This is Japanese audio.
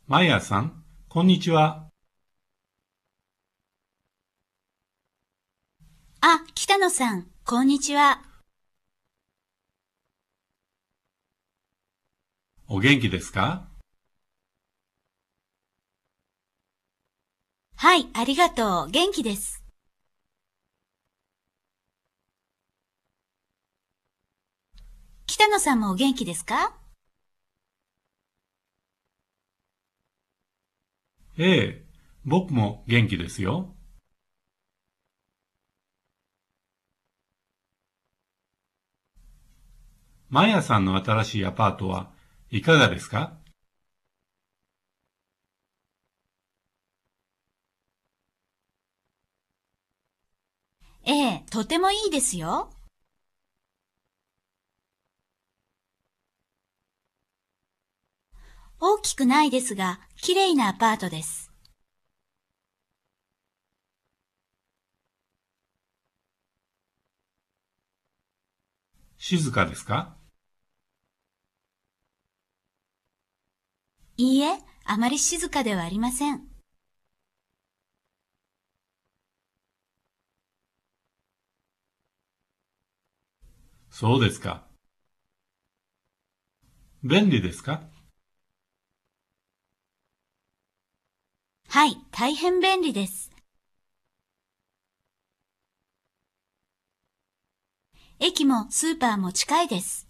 マイヤさん、こんにちは。 あ、北野さん、こんにちは。 お元気ですか？ はい、ありがとう。元気です。北野さんもお元気ですか？ ええ、僕も元気ですよ。マイヤさんの新しいアパートはいかがですか？ ええ、とてもいいですよ。大きくないですが、綺麗なアパートです。 静かですか？ いいえ、あまり静かではありません。 そうですか。便利ですか？ はい、大変便利です。駅もスーパーも近いです。